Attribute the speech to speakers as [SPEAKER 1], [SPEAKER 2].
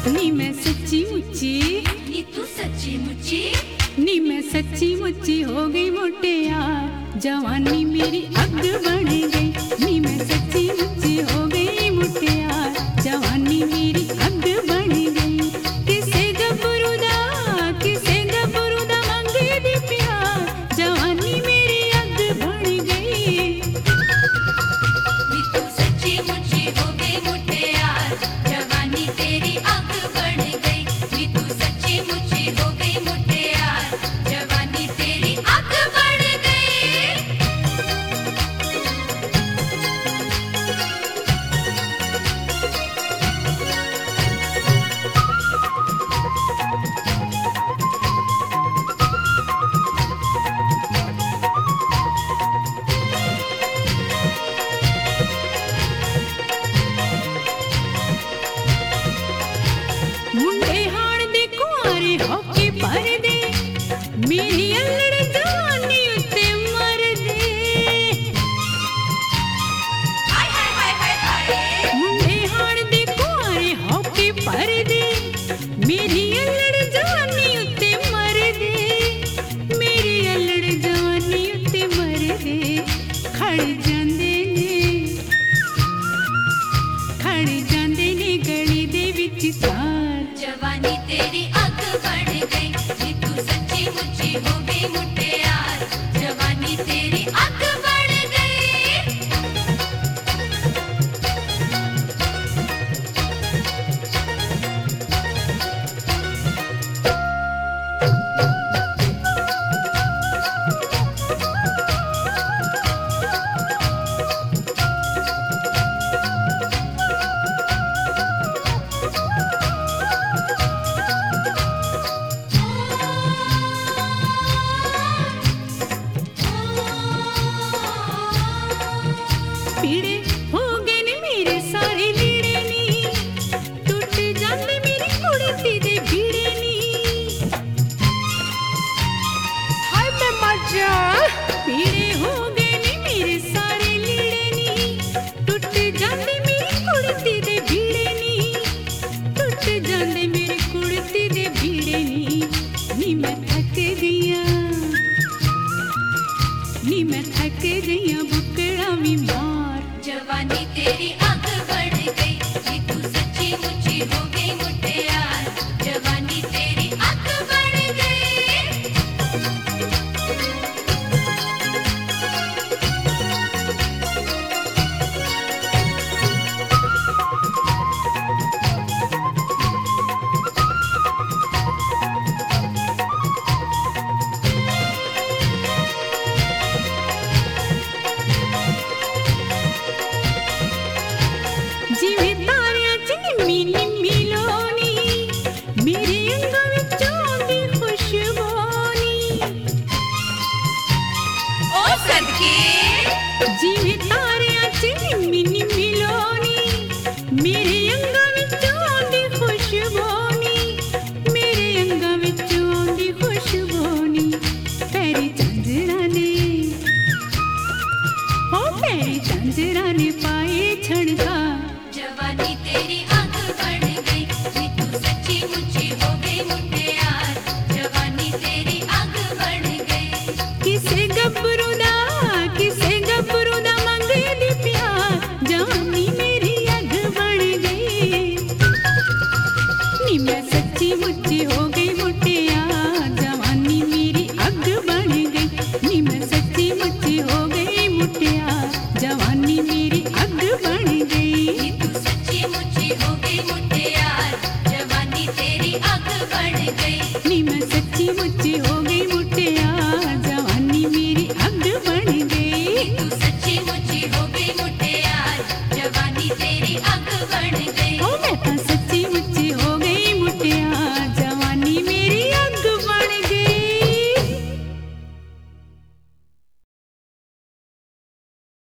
[SPEAKER 1] नी मैं सच्ची मुच्ची,
[SPEAKER 2] नी तू सच्ची मुच्ची,
[SPEAKER 1] नी मैं सच्ची मुच्ची हो गई मुटियार, जवानी मेरी अग बन गई। नी मैं सच्ची मुच्ची हो गई मुटियार, जवानी मेरी अग बन गई। किसे गबरू दा मंगे दी प्यार, जवानी मेरी अग बन गई।
[SPEAKER 2] नी तू सच्ची मुच्ची हो गई मुटियार, जवानी तेरी आग बढ़ गई। नी तू सच्ची मुच्ची हो गई मुटियार, जवानी तेरी आग बढ़ गई।
[SPEAKER 1] मुंडे हाण दे कुआरे होके पर दे, मेरी अल्लड़ जवानी उत्ते मर दे।
[SPEAKER 2] हाय हाय हाय हाय हाय,
[SPEAKER 1] मुंडे हाण दे कुआरे होके पर दे, मेरी अल्लड़ जवानी उत्ते मर दे। मेरी अल्लड़ जवानी उत्ते मर दे। खड़ जांदे ने गली दे विच तार,
[SPEAKER 2] जवानी तेरी आग बढ़ गई। नी तू सच्ची मुच्ची हो गई मुटियार, जवानी तेरी आग बढ़ गई।
[SPEAKER 1] पीड़े हो गए ने मेरे सारे लीड़े नी, टूट जांदे मेरी कुड़ती दे भीड़े नी। हाय मैं मर जा। पीड़े हो गए ने मेरे सारे लीड़े नी, टूट जांदे मेरी कुड़ती दे भीड़े नी। टूट जांदे मेरी कुड़ती दे भीड़े नी। नी मैं थक गईया, नी मैं थक गईया बुकड़ा भी मार।
[SPEAKER 2] जवानी तेरी आग बढ़ गई। नी तू सच्ची मुच्ची हो गई मुटियार, जवानी तेरी आग बढ़ गई।
[SPEAKER 1] जिवें तारियां च निम्मी निम्मी लोनी, मेरे अंगां विचों आउंदी खुशबोनी।
[SPEAKER 2] ओ सदके,
[SPEAKER 1] जिवें तारियां च निम्मी निम्मी लोनी, मेरे अंगां विचों आउंदी खुशबोनी। मेरे अंगां विचों आउंदी खुशबोनी। पैरी झांजरां ने, ओ पैरी झांजरां ने पाए छणगा,
[SPEAKER 2] जवानी तेरी आग बढ़ गई। नी तू सच्ची मुच्ची हो गई मुटियार, जवानी तेरी आग बढ़ गई।
[SPEAKER 1] किसे गबरू दा मंगे दी प्यार, जवानी मेरी अग बन गई। नी मैं सच्ची मुच्ची हो